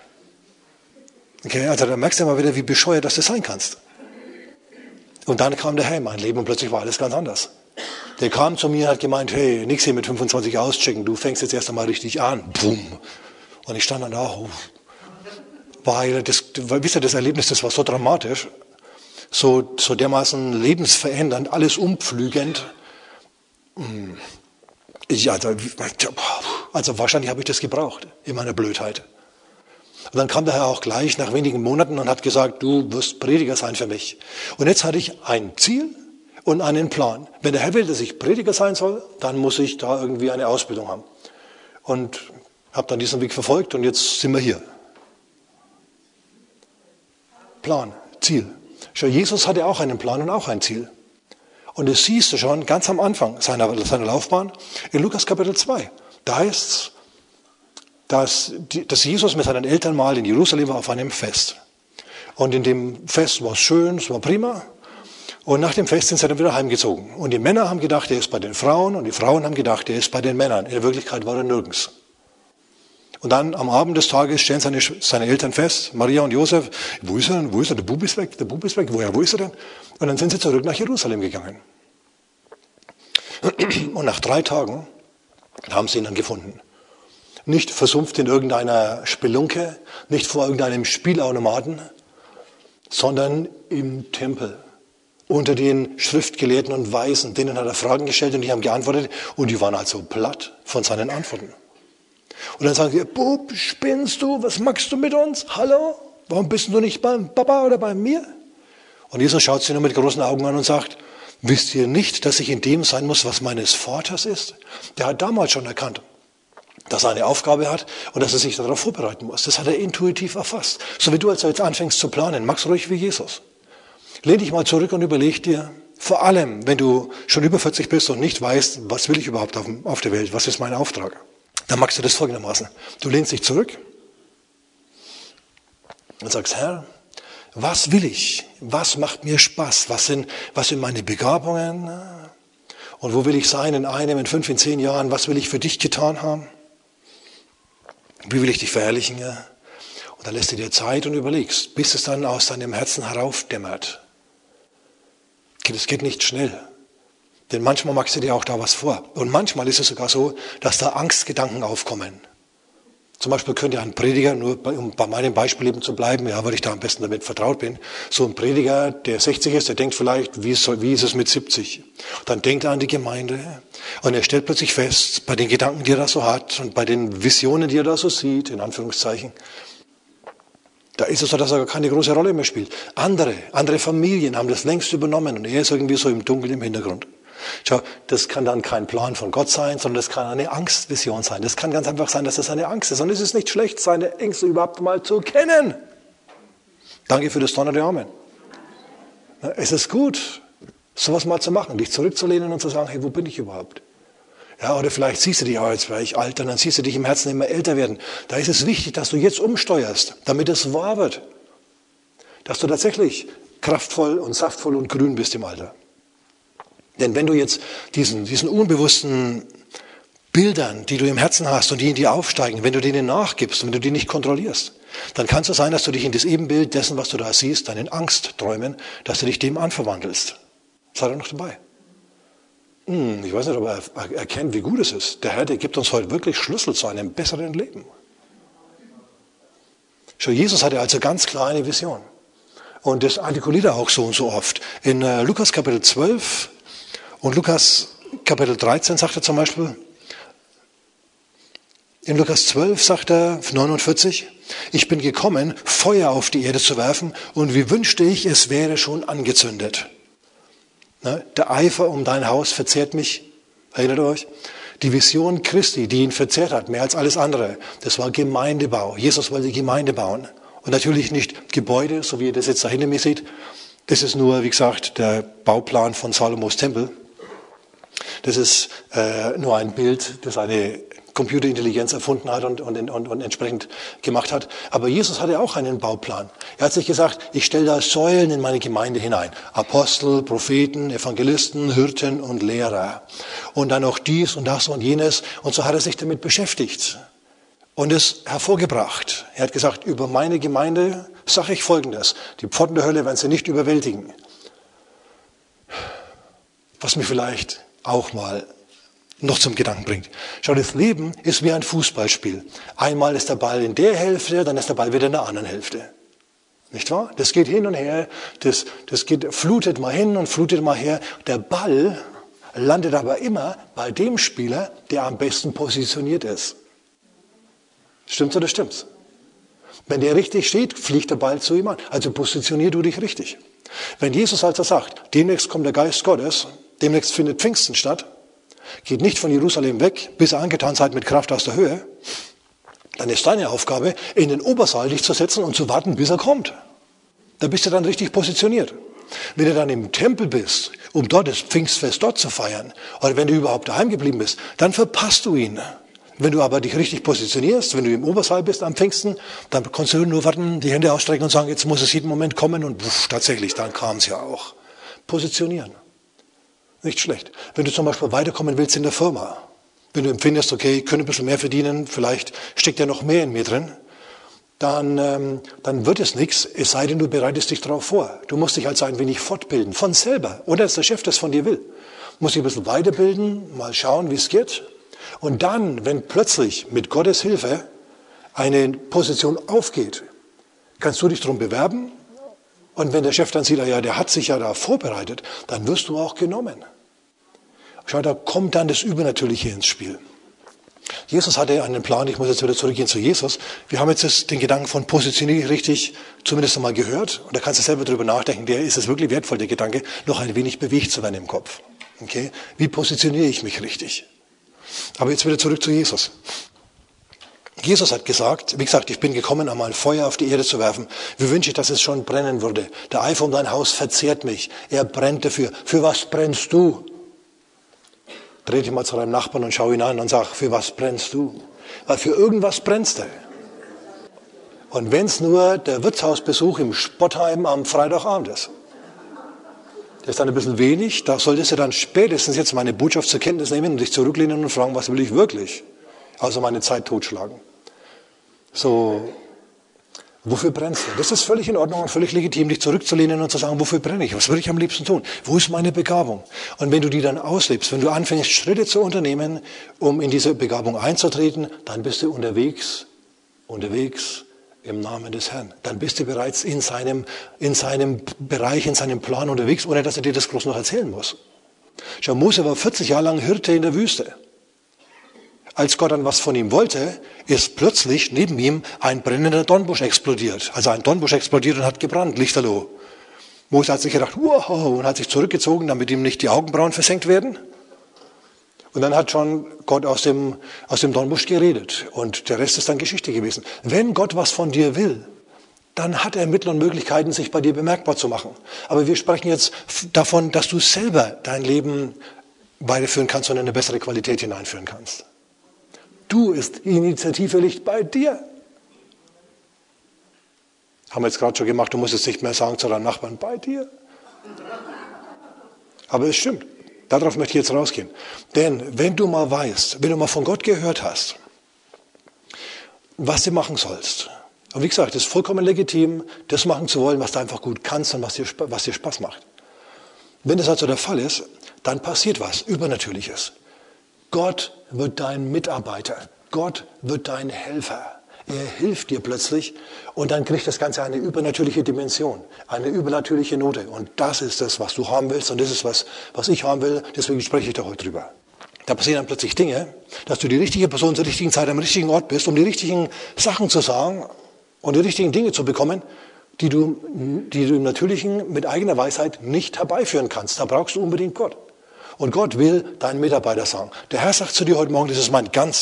Okay, also da merkst du mal wieder, wie bescheuert das sein kannst. Und dann kam der Herr in mein Leben und plötzlich war alles ganz anders. Der kam zu mir und hat gemeint, hey, nix hier mit 25 auschecken, du fängst jetzt erst einmal richtig an. Boom. Und ich stand dann da, weil wisst ihr, das Erlebnis, das war so dramatisch, so dermaßen lebensverändernd, alles umpflügend. Also wahrscheinlich habe ich das gebraucht in meiner Blödheit. Und dann kam der Herr auch gleich nach wenigen Monaten und hat gesagt, du wirst Prediger sein für mich. Und jetzt hatte ich ein Ziel und einen Plan. Wenn der Herr will, dass ich Prediger sein soll, dann muss ich da irgendwie eine Ausbildung haben. Und habe dann diesen Weg verfolgt und jetzt sind wir hier. Plan, Ziel. Schau, Jesus hatte auch einen Plan und auch ein Ziel. Und das siehst du schon ganz am Anfang seiner Laufbahn in Lukas Kapitel 2. Da heißt es, dass Jesus mit seinen Eltern mal in Jerusalem war auf einem Fest. Und in dem Fest war es schön, es war prima. Und nach dem Fest sind sie dann wieder heimgezogen. Und die Männer haben gedacht, er ist bei den Frauen. Und die Frauen haben gedacht, er ist bei den Männern. In Wirklichkeit war er nirgends. Und dann am Abend des Tages stellen seine Eltern fest, Maria und Josef, wo ist er denn? Wo ist er? Der Bub ist weg. Wo ist er denn? Und dann sind sie zurück nach Jerusalem gegangen. Und nach 3 Tagen haben sie ihn dann gefunden. Nicht versumpft in irgendeiner Spelunke, nicht vor irgendeinem Spielautomaten, sondern im Tempel. Unter den Schriftgelehrten und Weisen, denen hat er Fragen gestellt und die haben geantwortet und die waren also platt von seinen Antworten. Und dann sagen sie, Bub, spinnst du? Was machst du mit uns? Hallo? Warum bist du nicht beim Papa oder bei mir? Und Jesus schaut sie nur mit großen Augen an und sagt, wisst ihr nicht, dass ich in dem sein muss, was meines Vaters ist? Der hat damals schon erkannt, dass er eine Aufgabe hat und dass er sich darauf vorbereiten muss. Das hat er intuitiv erfasst. So wie du also jetzt anfängst zu planen, mach's ruhig wie Jesus. Lehn dich mal zurück und überleg dir, vor allem, wenn du schon über 40 bist und nicht weißt, was will ich überhaupt auf der Welt, was ist mein Auftrag, dann machst du das folgendermaßen. Du lehnst dich zurück und sagst, Herr, was will ich? Was macht mir Spaß? Was sind meine Begabungen? Und wo will ich sein in 1, in 5, in 10 Jahren? Was will ich für dich getan haben? Wie will ich dich verherrlichen? Und dann lässt du dir Zeit und überlegst, bis es dann aus deinem Herzen heraufdämmert. Das geht nicht schnell. Denn manchmal machst du dir auch da was vor. Und manchmal ist es sogar so, dass da Angstgedanken aufkommen. Zum Beispiel könnte ein Prediger, nur um bei meinem Beispiel eben zu bleiben, ja, weil ich da am besten damit vertraut bin, so ein Prediger, der 60 ist, der denkt vielleicht, wie ist es mit 70? Dann denkt er an die Gemeinde und er stellt plötzlich fest, bei den Gedanken, die er da so hat und bei den Visionen, die er da so sieht, in Anführungszeichen, da ist es so, dass er gar keine große Rolle mehr spielt. Andere Familien haben das längst übernommen und er ist irgendwie so im Dunkeln im Hintergrund. Schau, das kann dann kein Plan von Gott sein, sondern das kann eine Angstvision sein. Das kann ganz einfach sein, dass das eine Angst ist. Und es ist nicht schlecht, seine Ängste überhaupt mal zu kennen. Danke für das donnernde Amen. Es ist gut, sowas mal zu machen, dich zurückzulehnen und zu sagen, hey, wo bin ich überhaupt? Ja, oder vielleicht siehst du dich, jetzt werde ich alt, und dann siehst du dich im Herzen immer älter werden. Da ist es wichtig, dass du jetzt umsteuerst, damit es wahr wird. Dass du tatsächlich kraftvoll und saftvoll und grün bist im Alter. Denn wenn du jetzt diesen unbewussten Bildern, die du im Herzen hast und die in dir aufsteigen, wenn du denen nachgibst, wenn du die nicht kontrollierst, dann kann es so sein, dass du dich in das Ebenbild dessen, was du da siehst, deinen Angstträumen, dass du dich dem anverwandelst. Sei da noch dabei. Ich weiß nicht, ob er erkennt, wie gut es ist. Der Herr, der gibt uns heute wirklich Schlüssel zu einem besseren Leben. Schon Jesus hatte also ganz klar eine Vision. Und das artikuliert er auch so und so oft. In Lukas Kapitel 12 und Lukas Kapitel 13 sagt er zum Beispiel, in Lukas 12 sagt er, 49, ich bin gekommen, Feuer auf die Erde zu werfen und wie wünschte ich, es wäre schon angezündet. Der Eifer um dein Haus verzehrt mich, erinnert euch? Die Vision Christi, die ihn verzehrt hat, mehr als alles andere, das war Gemeindebau. Jesus wollte Gemeinde bauen. Und natürlich nicht Gebäude, so wie ihr das jetzt da hinter mir seht. Das ist nur, wie gesagt, der Bauplan von Salomos Tempel. Das ist nur ein Bild, das eine Computerintelligenz erfunden hat und entsprechend gemacht hat. Aber Jesus hatte auch einen Bauplan. Er hat sich gesagt, ich stelle da Säulen in meine Gemeinde hinein. Apostel, Propheten, Evangelisten, Hirten und Lehrer. Und dann noch dies und das und jenes. Und so hat er sich damit beschäftigt und es hervorgebracht. Er hat gesagt, über meine Gemeinde sage ich Folgendes. Die Pforten der Hölle werden sie nicht überwältigen. Was mir vielleicht auch mal noch zum Gedanken bringt. Schau, das Leben ist wie ein Fußballspiel. Einmal ist der Ball in der Hälfte, dann ist der Ball wieder in der anderen Hälfte. Nicht wahr? Das geht hin und her, das flutet mal hin und flutet mal her. Der Ball landet aber immer bei dem Spieler, der am besten positioniert ist. Stimmt's oder stimmt's? Wenn der richtig steht, fliegt der Ball zu ihm an. Also positionier du dich richtig. Wenn Jesus also sagt, demnächst kommt der Geist Gottes, demnächst findet Pfingsten statt, geht nicht von Jerusalem weg, bis ihr angetan seid mit Kraft aus der Höhe, dann ist deine Aufgabe, in den Obersaal dich zu setzen und zu warten, bis er kommt. Da bist du dann richtig positioniert. Wenn du dann im Tempel bist, um dort das Pfingstfest dort zu feiern, oder wenn du überhaupt daheim geblieben bist, dann verpasst du ihn. Wenn du aber dich richtig positionierst, wenn du im Obersaal bist am Pfingsten, dann kannst du nur warten, die Hände ausstrecken und sagen, jetzt muss es jeden Moment kommen und tatsächlich, dann kam es ja auch. Positionieren. Nicht schlecht. Wenn du zum Beispiel weiterkommen willst in der Firma, wenn du empfindest, okay, ich könnte ein bisschen mehr verdienen, vielleicht steckt ja noch mehr in mir drin, dann wird es nichts, es sei denn, du bereitest dich darauf vor. Du musst dich also ein wenig fortbilden, von selber, oder dass der Chef das von dir will. Du musst dich ein bisschen weiterbilden, mal schauen, wie es geht. Und dann, wenn plötzlich mit Gottes Hilfe eine Position aufgeht, kannst du dich darum bewerben. Und wenn der Chef dann sieht, ja, der hat sich ja da vorbereitet, dann wirst du auch genommen. Schau, da kommt dann das Übernatürliche ins Spiel. Jesus hatte einen Plan, ich muss jetzt wieder zurückgehen zu Jesus. Wir haben jetzt den Gedanken von positioniere ich richtig zumindest einmal gehört. Und da kannst du selber drüber nachdenken, ist es wirklich wertvoll, der Gedanke, noch ein wenig bewegt zu werden im Kopf. Okay? Wie positioniere ich mich richtig? Aber jetzt wieder zurück zu Jesus. Jesus hat gesagt, wie gesagt, ich bin gekommen, einmal Feuer auf die Erde zu werfen. Wie wünsche ich, dass es schon brennen würde. Der Eifer um dein Haus verzehrt mich. Er brennt dafür. Für was brennst du? Dreh dich mal zu deinem Nachbarn und schau ihn an und sag, für was brennst du? Weil für irgendwas brennst du. Und wenn es nur der Wirtshausbesuch im Spottheim am Freitagabend ist. Das ist dann ein bisschen wenig. Da solltest du dann spätestens jetzt meine Botschaft zur Kenntnis nehmen und dich zurücklehnen und fragen, was will ich wirklich? Also meine Zeit totschlagen. So, wofür brennst du? Das ist völlig in Ordnung und völlig legitim, dich zurückzulehnen und zu sagen, wofür brenne ich? Was würde ich am liebsten tun? Wo ist meine Begabung? Und wenn du die dann auslebst, wenn du anfängst, Schritte zu unternehmen, um in diese Begabung einzutreten, dann bist du unterwegs im Namen des Herrn. Dann bist du bereits in seinem Bereich, in seinem Plan unterwegs, ohne dass er dir das groß noch erzählen muss. Schau, Mose war 40 Jahre lang Hirte in der Wüste. Als Gott dann was von ihm wollte, ist plötzlich neben ihm ein brennender Dornbusch explodiert. Also ein Dornbusch explodiert und hat gebrannt, lichterloh. Mose hat sich gedacht, wow, und hat sich zurückgezogen, damit ihm nicht die Augenbrauen versenkt werden. Und dann hat schon Gott aus dem Dornbusch geredet. Und der Rest ist dann Geschichte gewesen. Wenn Gott was von dir will, dann hat er Mittel und Möglichkeiten, sich bei dir bemerkbar zu machen. Aber wir sprechen jetzt davon, dass du selber dein Leben weiterführen kannst und in eine bessere Qualität hineinführen kannst. Die Initiative liegt bei dir. Haben wir jetzt gerade schon gemacht, du musst es nicht mehr sagen zu deinem Nachbarn, bei dir. Aber es stimmt. Darauf möchte ich jetzt rausgehen. Denn wenn du mal weißt, wenn du mal von Gott gehört hast, was du machen sollst. Und wie gesagt, es ist vollkommen legitim, das machen zu wollen, was du einfach gut kannst und was dir Spaß macht. Wenn das also der Fall ist, dann passiert was Übernatürliches. Gott wird dein Mitarbeiter. Gott wird dein Helfer. Er hilft dir plötzlich und dann kriegt das Ganze eine übernatürliche Dimension, eine übernatürliche Note. Und das ist das, was du haben willst und das ist was ich haben will. Deswegen spreche ich da heute drüber. Da passieren dann plötzlich Dinge, dass du die richtige Person zur richtigen Zeit am richtigen Ort bist, um die richtigen Sachen zu sagen und die richtigen Dinge zu bekommen, die du im Natürlichen mit eigener Weisheit nicht herbeiführen kannst. Da brauchst du unbedingt Gott. Und Gott will deinen Mitarbeiter sagen. Der Herr sagt zu dir heute Morgen, das ist mein ganz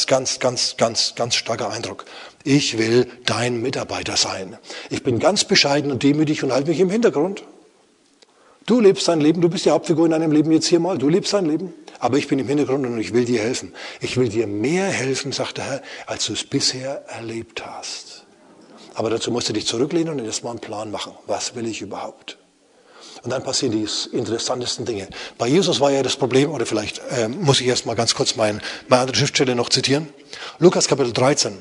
starker Eindruck. Ich will dein Mitarbeiter sein. Ich bin ganz bescheiden und demütig und halte mich im Hintergrund. Du lebst dein Leben, du bist die Hauptfigur in deinem Leben jetzt hier mal. Du lebst dein Leben, aber ich bin im Hintergrund und ich will dir helfen. Ich will dir mehr helfen, sagt der Herr, als du es bisher erlebt hast. Aber dazu musst du dich zurücklehnen und erstmal einen Plan machen. Was will ich überhaupt? Und dann passieren die interessantesten Dinge. Bei Jesus war ja das Problem, oder vielleicht muss ich erst mal ganz kurz meine andere Schriftstelle noch zitieren. Lukas Kapitel 13,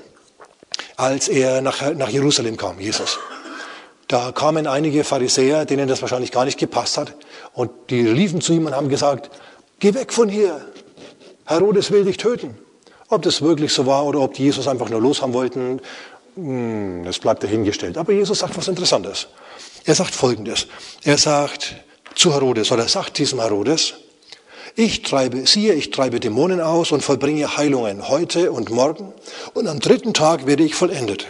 als er nach Jerusalem kam, Jesus. Da kamen einige Pharisäer, denen das wahrscheinlich gar nicht gepasst hat. Und die liefen zu ihm und haben gesagt, geh weg von hier, Herodes will dich töten. Ob das wirklich so war oder ob die Jesus einfach nur los haben wollten, das bleibt dahingestellt. Aber Jesus sagt was Interessantes. Er sagt Folgendes. Er sagt zu Herodes, oder er sagt diesem Herodes, ich treibe Dämonen aus und vollbringe Heilungen heute und morgen und am 3. Tag werde ich vollendet.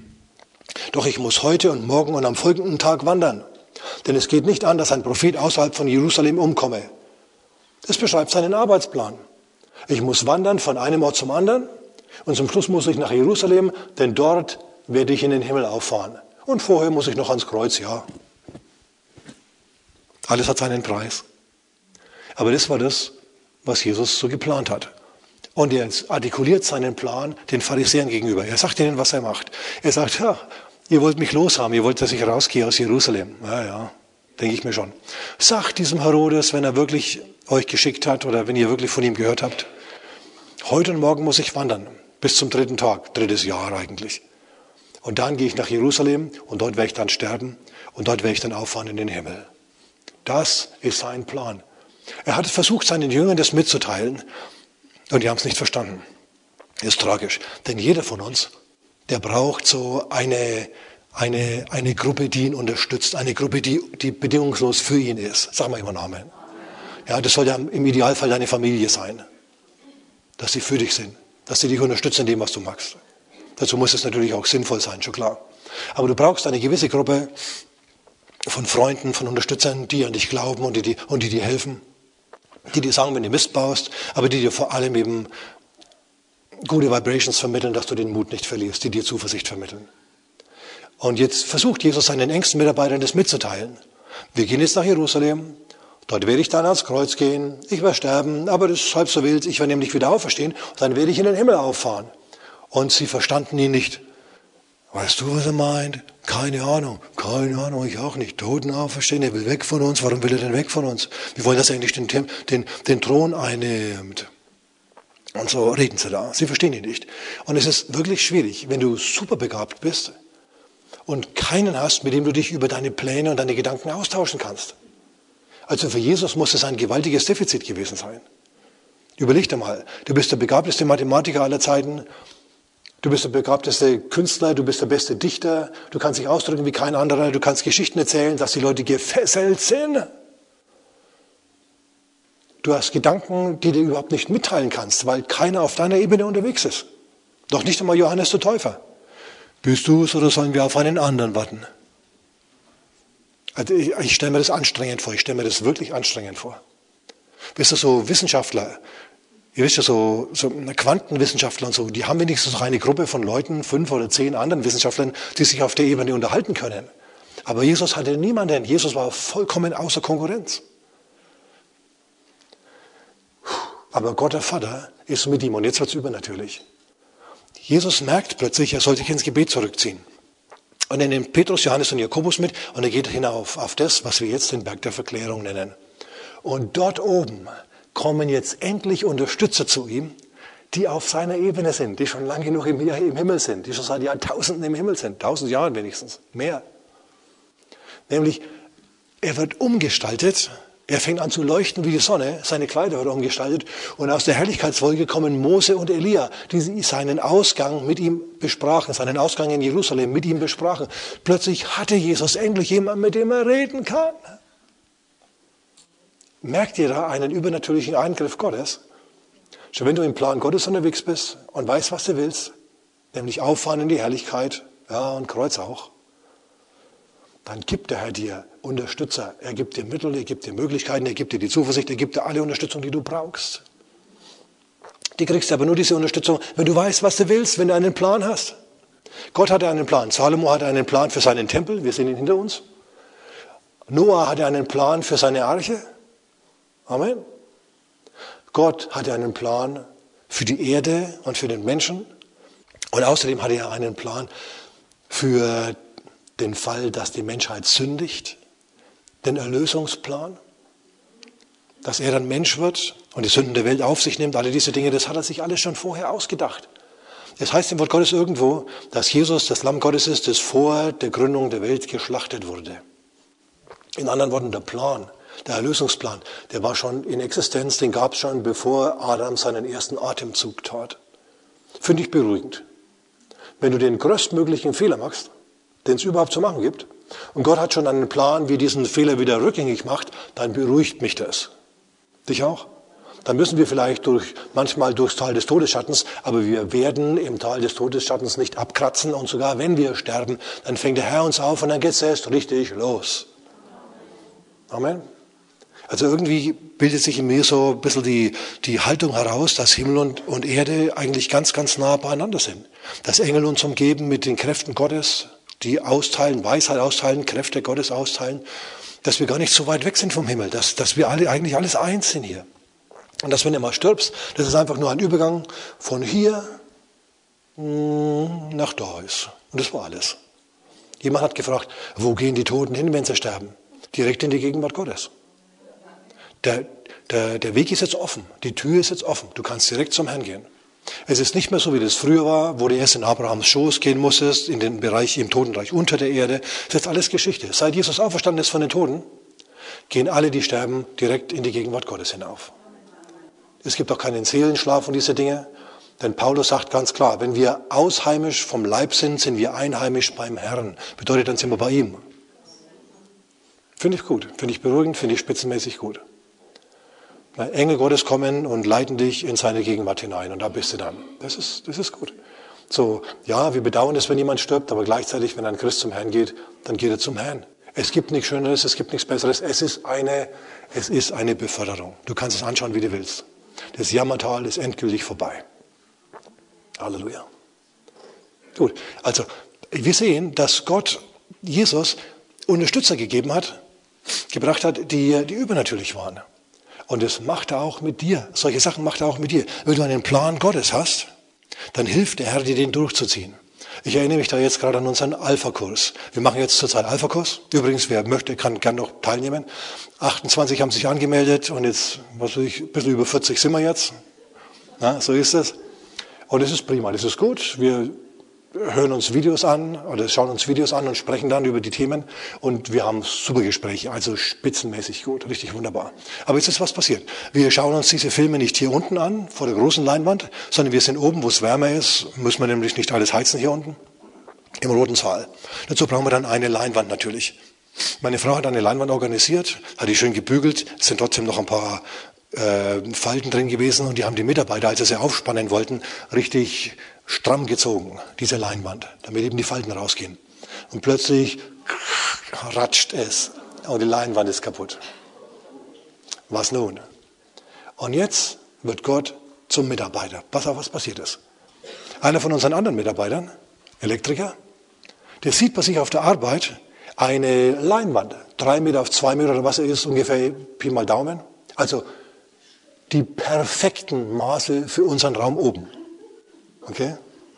Doch ich muss heute und morgen und am folgenden Tag wandern. Denn es geht nicht an, dass ein Prophet außerhalb von Jerusalem umkomme. Das beschreibt seinen Arbeitsplan. Ich muss wandern von einem Ort zum anderen und zum Schluss muss ich nach Jerusalem, denn dort werde ich in den Himmel auffahren. Und vorher muss ich noch ans Kreuz, ja. Alles hat seinen Preis. Aber das war das, was Jesus so geplant hat. Und er artikuliert seinen Plan den Pharisäern gegenüber. Er sagt ihnen, was er macht. Er sagt, ja, ihr wollt mich loshaben, ihr wollt, dass ich rausgehe aus Jerusalem. Ja, denke ich mir schon. Sagt diesem Herodes, wenn er wirklich euch geschickt hat oder wenn ihr wirklich von ihm gehört habt, heute und morgen muss ich wandern, bis zum 3. Tag, 3. Jahr eigentlich. Und dann gehe ich nach Jerusalem und dort werde ich dann sterben und dort werde ich dann auffahren in den Himmel. Das ist sein Plan. Er hat versucht, seinen Jüngern das mitzuteilen und die haben es nicht verstanden. Das ist tragisch, denn jeder von uns, der braucht so eine Gruppe, die ihn unterstützt, eine Gruppe, die bedingungslos für ihn ist. Sag mal immer Amen. Ja, das soll ja im Idealfall deine Familie sein, dass sie für dich sind, dass sie dich unterstützen in dem, was du magst. Dazu muss es natürlich auch sinnvoll sein, schon klar. Aber du brauchst eine gewisse Gruppe von Freunden, von Unterstützern, die an dich glauben und die dir helfen, die dir sagen, wenn du Mist baust, aber die dir vor allem eben gute Vibrations vermitteln, dass du den Mut nicht verlierst, die dir Zuversicht vermitteln. Und jetzt versucht Jesus seinen engsten Mitarbeitern das mitzuteilen. Wir gehen jetzt nach Jerusalem, dort werde ich dann ans Kreuz gehen, ich werde sterben, aber das ist halb so wild, ich werde nämlich wieder auferstehen und dann werde ich in den Himmel auffahren. Und sie verstanden ihn nicht. Weißt du, was er meint? Keine Ahnung, ich auch nicht. Toten auferstehen, er will weg von uns. Warum will er denn weg von uns? Wir wollen, dass er endlich den Thron einnimmt. Und so reden sie da. Sie verstehen ihn nicht. Und es ist wirklich schwierig, wenn du super begabt bist und keinen hast, mit dem du dich über deine Pläne und deine Gedanken austauschen kannst. Also für Jesus muss es ein gewaltiges Defizit gewesen sein. Überleg dir mal, du bist der begabteste Mathematiker aller Zeiten, du bist der begabteste Künstler, du bist der beste Dichter, du kannst dich ausdrücken wie kein anderer, du kannst Geschichten erzählen, dass die Leute gefesselt sind. Du hast Gedanken, die du überhaupt nicht mitteilen kannst, weil keiner auf deiner Ebene unterwegs ist. Doch nicht einmal Johannes der Täufer. Bist du es oder sollen wir auf einen anderen warten? Also ich stelle mir das anstrengend vor, ich stelle mir das wirklich anstrengend vor. Bist du so Wissenschaftler? Ihr wisst ja, so Quantenwissenschaftler und so, die haben wenigstens noch eine Gruppe von Leuten, 5 oder 10 anderen Wissenschaftlern, die sich auf der Ebene unterhalten können. Aber Jesus hatte niemanden. Jesus war vollkommen außer Konkurrenz. Aber Gott der Vater ist mit ihm und jetzt wird es übernatürlich. Jesus merkt plötzlich, er soll sich ins Gebet zurückziehen. Und er nimmt Petrus, Johannes und Jakobus mit und er geht hinauf auf das, was wir jetzt den Berg der Verklärung nennen. Und dort oben kommen jetzt endlich Unterstützer zu ihm, die auf seiner Ebene sind, die schon lange genug im Himmel sind, die schon seit Jahrtausenden im Himmel sind, 1000 Jahren wenigstens, mehr. Nämlich, er wird umgestaltet, er fängt an zu leuchten wie die Sonne, seine Kleider wird umgestaltet und aus der Herrlichkeitswolke kommen Mose und Elia, die seinen Ausgang mit ihm besprachen, seinen Ausgang in Jerusalem mit ihm besprachen. Plötzlich hatte Jesus endlich jemanden, mit dem er reden kann. Merkt ihr da einen übernatürlichen Eingriff Gottes? Schon wenn du im Plan Gottes unterwegs bist und weißt, was du willst, nämlich auffahren in die Herrlichkeit, ja, und Kreuz auch, dann gibt der Herr dir Unterstützer. Er gibt dir Mittel, er gibt dir Möglichkeiten, er gibt dir die Zuversicht, er gibt dir alle Unterstützung, die du brauchst. Die kriegst du aber nur diese Unterstützung, wenn du weißt, was du willst, wenn du einen Plan hast. Gott hatte einen Plan. Salomo hatte einen Plan für seinen Tempel, wir sehen ihn hinter uns. Noah hatte einen Plan für seine Arche. Amen. Gott hatte einen Plan für die Erde und für den Menschen. Und außerdem hatte er einen Plan für den Fall, dass die Menschheit sündigt. Den Erlösungsplan. Dass er dann Mensch wird und die Sünden der Welt auf sich nimmt. Alle diese Dinge, das hat er sich alles schon vorher ausgedacht. Es heißt im Wort Gottes irgendwo, dass Jesus das Lamm Gottes ist, das vor der Gründung der Welt geschlachtet wurde. In anderen Worten, der Plan. Der Erlösungsplan, der war schon in Existenz, den gab es schon, bevor Adam seinen ersten Atemzug tat. Finde ich beruhigend. Wenn du den größtmöglichen Fehler machst, den es überhaupt zu machen gibt, und Gott hat schon einen Plan, wie diesen Fehler wieder rückgängig macht, dann beruhigt mich das. Dich auch? Dann müssen wir vielleicht manchmal durchs Tal des Todesschattens, aber wir werden im Tal des Todesschattens nicht abkratzen und sogar wenn wir sterben, dann fängt der Herr uns auf und dann geht es erst richtig los. Amen. Also irgendwie bildet sich in mir so ein bisschen die Haltung heraus, dass Himmel und Erde eigentlich ganz, ganz nah beieinander sind. Dass Engel uns umgeben mit den Kräften Gottes, die austeilen, Weisheit austeilen, Kräfte Gottes austeilen. Dass wir gar nicht so weit weg sind vom Himmel, dass wir alle eigentlich alles eins sind hier. Und dass wenn du mal stirbst, das ist einfach nur ein Übergang von hier nach da ist. Und das war alles. Jemand hat gefragt, wo gehen die Toten hin, wenn sie sterben? Direkt in die Gegenwart Gottes. Der Weg ist jetzt offen, die Tür ist jetzt offen, du kannst direkt zum Herrn gehen. Es ist nicht mehr so, wie das früher war, wo du erst in Abrahams Schoß gehen musstest, in den Bereich, im Totenreich unter der Erde. Das ist jetzt alles Geschichte. Seit Jesus auferstanden ist von den Toten, gehen alle, die sterben, direkt in die Gegenwart Gottes hinauf. Es gibt auch keinen Seelenschlaf und diese Dinge, denn Paulus sagt ganz klar, wenn wir ausheimisch vom Leib sind, sind wir einheimisch beim Herrn. Bedeutet, dann sind wir bei ihm. Finde ich gut, finde ich beruhigend, finde ich spitzenmäßig gut. Engel Gottes kommen und leiten dich in seine Gegenwart hinein und da bist du dann. Das ist gut. So, ja, wir bedauern es, wenn jemand stirbt, aber gleichzeitig, wenn ein Christ zum Herrn geht, dann geht er zum Herrn. Es gibt nichts Schöneres, es gibt nichts Besseres. Es ist eine Beförderung. Du kannst es anschauen, wie du willst. Das Jammertal ist endgültig vorbei. Halleluja. Gut, also wir sehen, dass Gott Jesus Unterstützer gebracht hat, die übernatürlich waren. Und das macht er auch mit dir. Solche Sachen macht er auch mit dir. Wenn du einen Plan Gottes hast, dann hilft der Herr dir, den durchzuziehen. Ich erinnere mich da jetzt gerade an unseren Alpha-Kurs. Wir machen jetzt zurzeit Alpha-Kurs. Übrigens, wer möchte, kann gerne noch teilnehmen. 28 haben sich angemeldet und jetzt, was weiß ich, ein bisschen über 40 sind wir jetzt. Na, so ist es. Und es ist prima, das ist gut. Wir hören uns Videos an oder schauen uns Videos an und sprechen dann über die Themen und wir haben super Gespräche, also spitzenmäßig gut, richtig wunderbar. Aber jetzt ist was passiert. Wir schauen uns diese Filme nicht hier unten an, vor der großen Leinwand, sondern wir sind oben, wo es wärmer ist, müssen wir nämlich nicht alles heizen hier unten, im Roten Saal. Dazu brauchen wir dann eine Leinwand natürlich. Meine Frau hat eine Leinwand organisiert, hat die schön gebügelt, es sind trotzdem noch ein paar Falten drin gewesen und die haben die Mitarbeiter, als sie aufspannen wollten, richtig stramm gezogen, diese Leinwand, damit eben die Falten rausgehen. Und plötzlich ratscht es und die Leinwand ist kaputt. Was nun? Und jetzt wird Gott zum Mitarbeiter. Pass auf, was passiert ist. Einer von unseren anderen Mitarbeitern, Elektriker, der sieht bei sich auf der Arbeit eine Leinwand, 3 Meter auf 2 Meter oder was er ist, ungefähr Pi mal Daumen. Also die perfekten Maße für unseren Raum oben. Okay?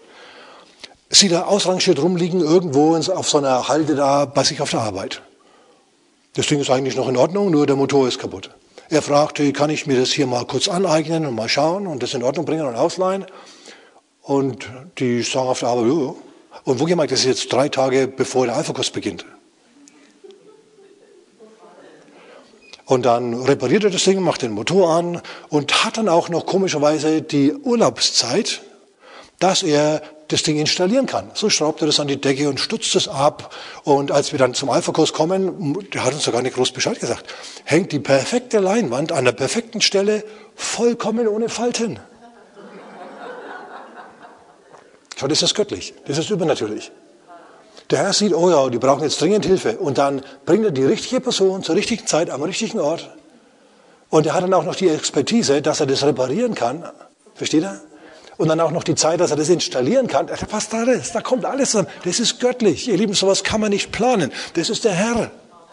Sieht er ausrangiert rumliegen, irgendwo auf so einer Halde da bei sich auf der Arbeit. Das Ding ist eigentlich noch in Ordnung, nur der Motor ist kaputt. Er fragte, kann ich mir das hier mal kurz aneignen und mal schauen und das in Ordnung bringen und ausleihen? Und die sagen auf der Arbeit, ja. Und wohlgemerkt, das ist jetzt 3 Tage, bevor der Alpha-Kurs beginnt. Und dann repariert er das Ding, macht den Motor an und hat dann auch noch komischerweise die Urlaubszeit, dass er das Ding installieren kann. So schraubt er das an die Decke und stutzt es ab. Und als wir dann zum Alpha-Kurs kommen, der hat uns sogar nicht groß Bescheid gesagt, hängt die perfekte Leinwand an der perfekten Stelle, vollkommen ohne Falten. Schau, das ist göttlich, das ist übernatürlich. Der Herr sieht, oh ja, die brauchen jetzt dringend Hilfe. Und dann bringt er die richtige Person zur richtigen Zeit am richtigen Ort. Und er hat dann auch noch die Expertise, dass er das reparieren kann. Versteht er? Und dann auch noch die Zeit, dass er das installieren kann. Da passt alles, da kommt alles zusammen. Das ist göttlich. Ihr Lieben, sowas kann man nicht planen. Das ist der Herr.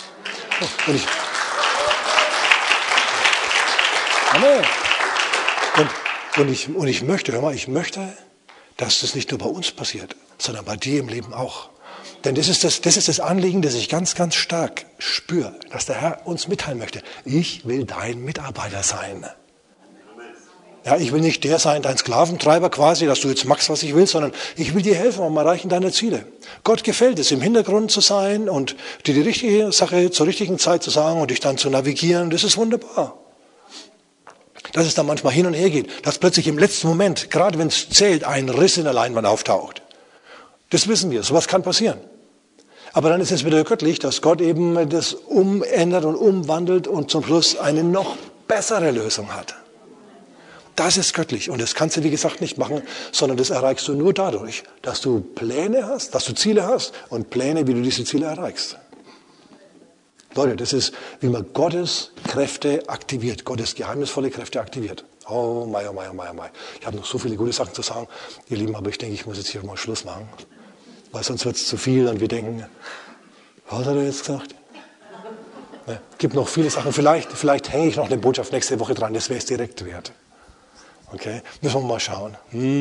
Und ich möchte, hör mal, ich möchte, dass das nicht nur bei uns passiert, sondern bei dir im Leben auch. Denn das ist das Anliegen, das ich ganz, ganz stark spüre, dass der Herr uns mitteilen möchte. Ich will dein Mitarbeiter sein. Ja, ich will nicht der sein, dein Sklaventreiber quasi, dass du jetzt machst, was ich will, sondern ich will dir helfen beim Erreichen deiner Ziele. Gott gefällt es, im Hintergrund zu sein und dir die richtige Sache zur richtigen Zeit zu sagen und dich dann zu navigieren. Das ist wunderbar. Dass es dann manchmal hin und her geht, dass plötzlich im letzten Moment, gerade wenn es zählt, ein Riss in der Leinwand auftaucht. Das wissen wir, sowas kann passieren. Aber dann ist es wieder göttlich, dass Gott eben das umändert und umwandelt und zum Schluss eine noch bessere Lösung hat. Das ist göttlich und das kannst du, wie gesagt, nicht machen, sondern das erreichst du nur dadurch, dass du Pläne hast, dass du Ziele hast und Pläne, wie du diese Ziele erreichst. Leute, das ist, wie man Gottes Kräfte aktiviert, Gottes geheimnisvolle Kräfte aktiviert. Oh mein, oh mein, oh mein, oh mein. Ich habe noch so viele gute Sachen zu sagen, ihr Lieben, aber ich denke, ich muss jetzt hier mal Schluss machen, weil sonst wird es zu viel und wir denken, was hat er jetzt gesagt? Ne, gibt noch viele Sachen, vielleicht hänge ich noch eine Botschaft nächste Woche dran, das wäre es direkt wert. Okay, müssen wir mal schauen.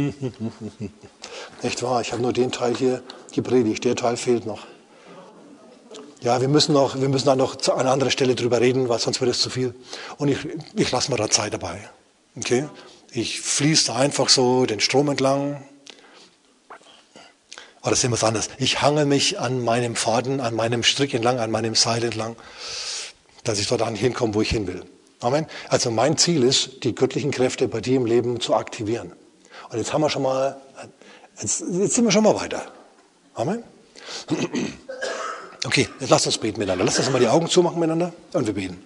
Echt wahr, ich habe nur den Teil hier gepredigt, der Teil fehlt noch. Ja, wir müssen dann noch an einer anderen Stelle drüber reden, weil sonst wird es zu viel. Und ich lasse mir da Zeit dabei. Okay? Ich fließe da einfach so den Strom entlang. Oder sehen wir es anders. Ich hange mich an meinem Faden, an meinem Strick entlang, an meinem Seil entlang, dass ich dort hinkomme, wo ich hin will. Amen. Also mein Ziel ist, die göttlichen Kräfte bei dir im Leben zu aktivieren. Und jetzt sind wir schon mal weiter. Amen. Okay, jetzt lasst uns beten miteinander. Lasst uns mal die Augen zumachen miteinander und wir beten.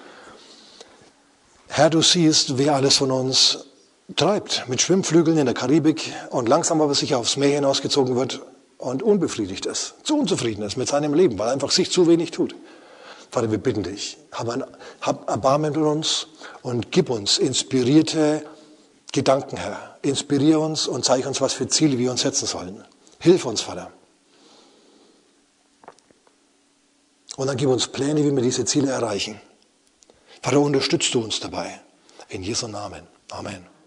Herr, du siehst, wer alles von uns treibt, mit Schwimmflügeln in der Karibik und langsam aber sicher aufs Meer hinausgezogen wird und unbefriedigt ist, zu unzufrieden ist mit seinem Leben, weil er einfach sich zu wenig tut. Vater, wir bitten dich, hab Erbarmen mit uns und gib uns inspirierte Gedanken, Herr. Inspiriere uns und zeig uns, was für Ziele wir uns setzen sollen. Hilf uns, Vater. Und dann gib uns Pläne, wie wir diese Ziele erreichen. Vater, unterstützt du uns dabei. In Jesu Namen. Amen.